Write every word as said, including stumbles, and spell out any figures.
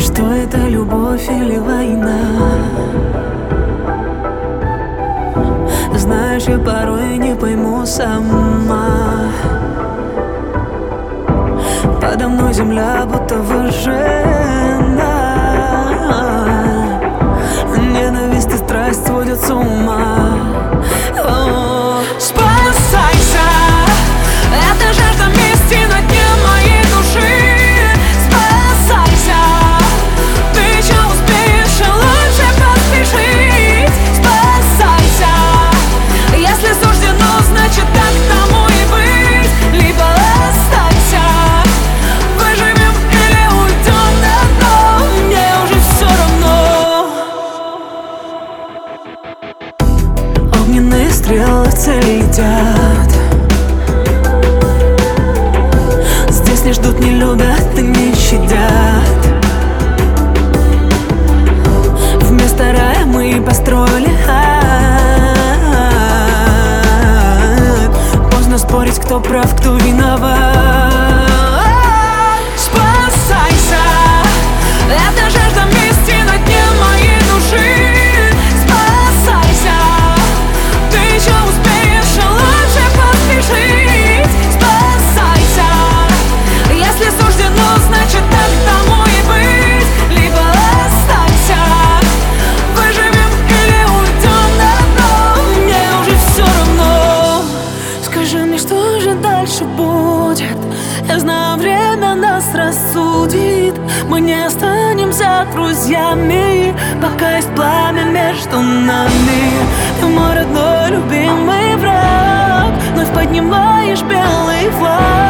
Что это, любовь или война? Знаешь, я порой не пойму сама. Подо мной земля будто выжжена. Ненависть и страсть сводят с ума. О, спасайся, это жажда мести на дне моей души. Спасайся, ты еще успеешь, и лучше поспешить. Спасайся, если суждено, значит так тому и быть. Либо останься, выживем или уйдем на дно. Мне уже все равно. Огненные стрелы в цель летят. Здесь не ждут, не любят и не щадят. Вместо рая мы построили ад. Поздно спорить, кто прав, кто виноват. Спасайся, это жажда мести на дне моей души. Спасайся, ты еще успеешь, и лучше поспешить. Спасайся, если суждено, значит так тому и быть. Либо останься, выживем или уйдем на дно. Мне уже все равно. Скажи мне, что же дальше будет? Я знаю, время нас рассудит. Мы не останемся друзьями, пока есть пламя между нами. Ты мой родной, любимый враг, вновь поднимаешь белый флаг.